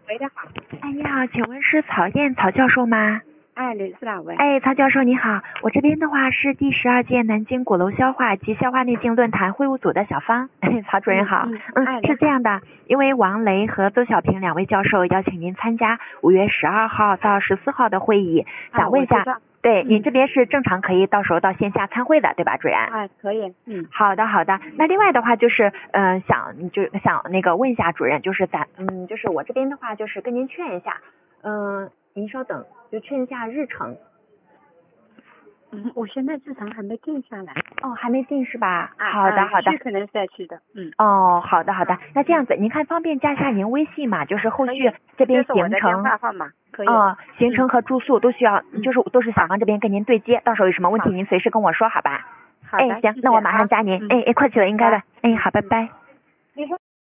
喂，你好。 哎，你好，请问是曹燕曹教授吗？ 哎，是哪位？ 哎，曹教授你好，我这边的话是第12届南京鼓楼消化及消化内镜论坛会务组的小芳。曹主任好。是这样的，因为王雷和邹小平2位教授邀请您参加5月12号到14号的会议，想问一下，对，您这边是正常可以到时候到线下参会的，对吧，主任？ 哎，可以。 好的。那另外的话就是想那个问一下主任，就是就是我这边的话就是跟您劝一下，您稍等，就劝一下日程。 我现在日程还没定下来。 哦，还没定是吧？好的。 去可能是再去的。 哦，好的。那这样子，您看方便加一下您微信嘛？就是后续这边行程。 这是我的电话号码。可以。 行程和住宿都需要，就是都是小芳这边跟您对接，到时候有什么问题您随时跟我说，好吧？ 好的。 行，那我马上加您。快起了，应该的。好，拜拜。